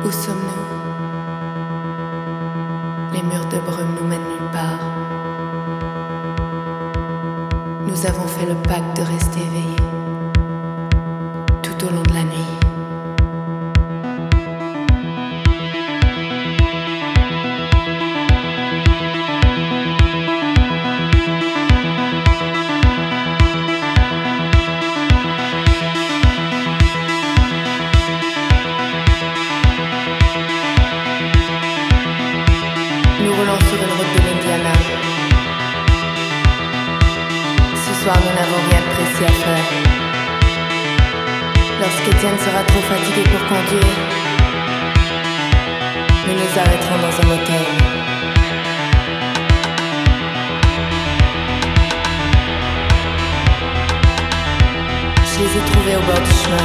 Où sommes-nous? Les murs de brume nous mènent nulle part. Nous avons fait le pacte de rester éveillés tout au long de la nuit. Nous roulons sur une route de l'Indiana. Ce soir, nous n'avons rien de précis à faire. Lorsqu'Étienne sera trop fatigué pour conduire, nous nous arrêterons dans un hôtel. Je les ai trouvés au bord du chemin.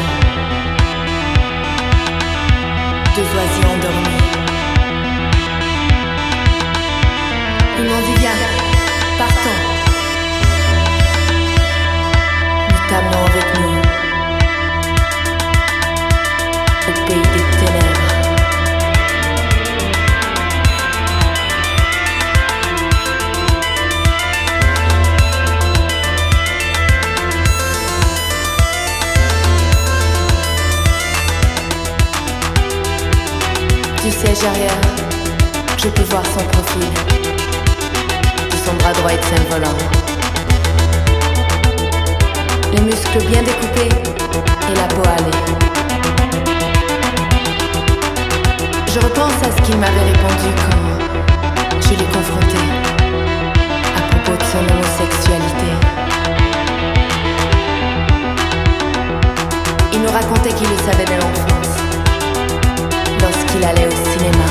Deux oisillons endormis. Ils m'ont dit viens, partons. Nous t'amenons avec nous au pays des ténèbres. Du siège arrière, je peux voir son profil. Son bras droit est de volant. Les muscles bien découpés et la peau hâlée. Je repense à ce qu'il m'avait répondu quand je l'ai confronté à propos de son homosexualité. Il nous racontait qu'il le savait dès l'enfance, lorsqu'il allait au cinéma.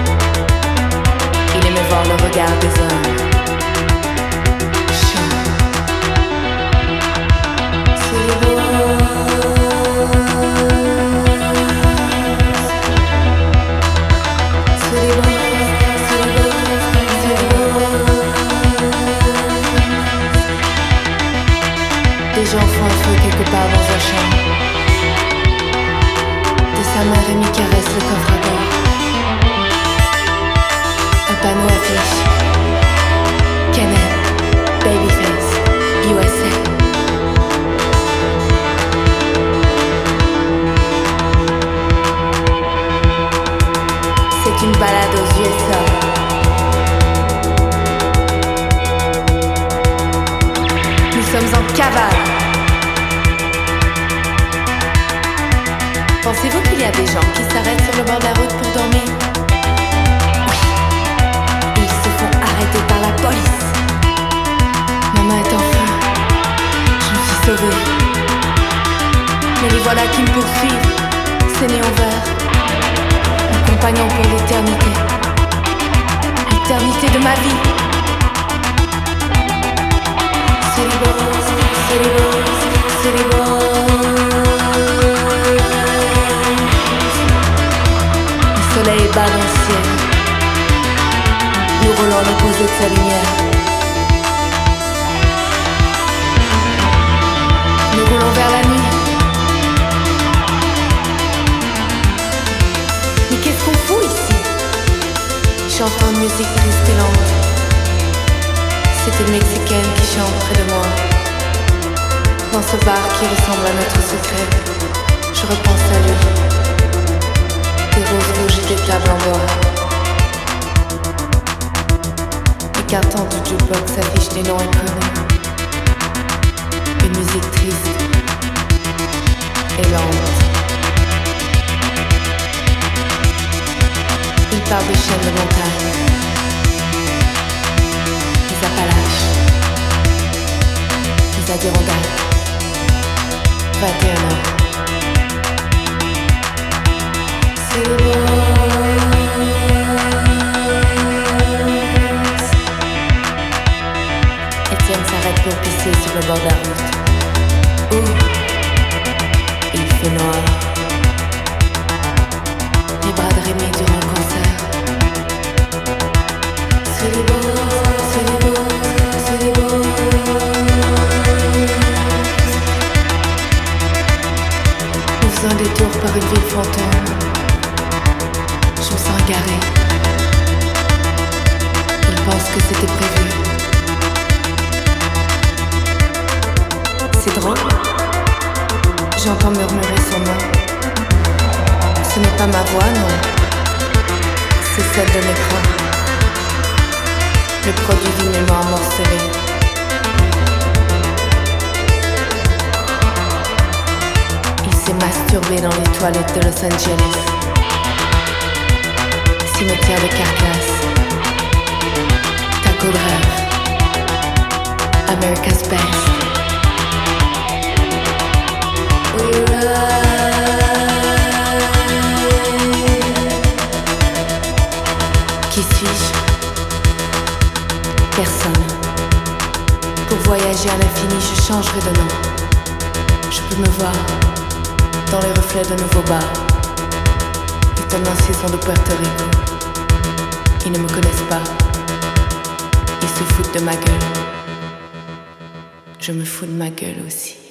Il aimait voir le regard des hommes. Des gens font un feu quelque part dans un champ. De sa main, Rémi caresse le coffre à bord. Un panneau affiche Kenneth, Babyface, USA. C'est une balade aux USA. Nous sommes en cavale. Pensez-vous qu'il y a des gens qui s'arrêtent sur le bord de la route pour dormir? Oui. Ils se font arrêter par la police. Maman est en feu. Je me suis sauvée. Mais les voilà qui me poursuivent. Ces néons verts. Mon compagnon pour l'éternité. L'éternité de ma vie. City boys, city boys, city boys. Le soleil bat dans le ciel. Nous roulons l'opposé de sa lumière. Nous roulons vers la nuit. Mais qu'est-ce qu'on fout ici? Chantant une musique triste et lente. C'est une Mexicaine qui chante près de moi. Dans ce bar qui ressemble à notre secret, je repense à lui. Des roses rouges et des tables en bois. Les cartons du jukebox affichent des noms inconnus. Une musique triste et lente. Il parle des chaînes de montagne, des Appalaches, des Adirondacks. 21 ans. City boys. Étienne s'arrête pour pisser sur le bord de la route. Ouh, il fait noir. Les bras de Rémi durant le concert. City boys, city boys, city boys. Nous faisons des tours par une ville fantôme. garé. Ils pensent que c'était prévu. C'est drôle. J'entends murmurer son nom. Ce n'est pas ma voix, non. C'est celle de l'écran. Le produit d'une mémoire morcelée. Il s'est masturbé dans les toilettes de Los Angeles. Cimetière de carcasses. Taco de rêve. America's Best. We ride. Qui suis-je? Personne. Pour voyager à l'infini, je changerai de nom. Je peux me voir dans les reflets de nouveaux bars. Étonnants s'ils sont de Puerto Rico. Ils ne me connaissent pas. Ils se foutent de ma gueule. Je me fous de ma gueule aussi.